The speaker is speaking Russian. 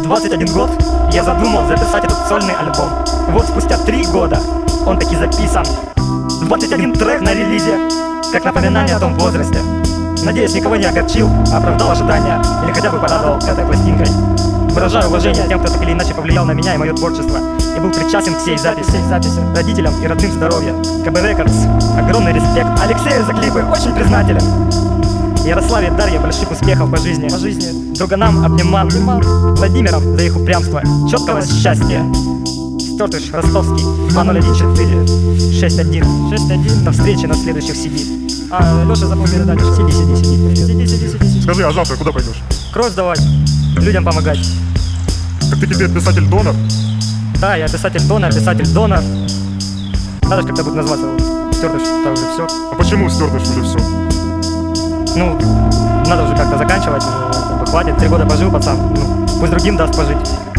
21 год я задумал записать этот сольный альбом. Вот спустя 3 года он таки записан. 21 трек на релизе, как напоминание о том возрасте. Надеюсь, никого не огорчил, оправдал ожидания или хотя бы порадовал этой пластинкой. Выражаю уважение тем, кто так или иначе повлиял на меня и мое творчество и был причастен к всей записи. Родителям и родным здоровья. КБ Records, огромный респект. Алексею за клипы очень признателен. Ярославе, Дарье больших успехов по жизни. Друганам обнимал. Владимиром за их упрямство, четкого счастья. Стертыш, Ростовский, 2014-61. До встречи на следующих CD. Леша забыл передать. Сиди. Скажи, а завтра куда пойдешь? Кровь сдавать, людям помогать. Так ты теперь писатель-донор? Да, я писатель-донор. Надо же как-то будет назваться. Стертыш, это уже все. А почему стертыш уже все? Ну, надо уже как-то заканчивать. Хватит, 3 года пожил пацан. Ну, пусть другим даст пожить.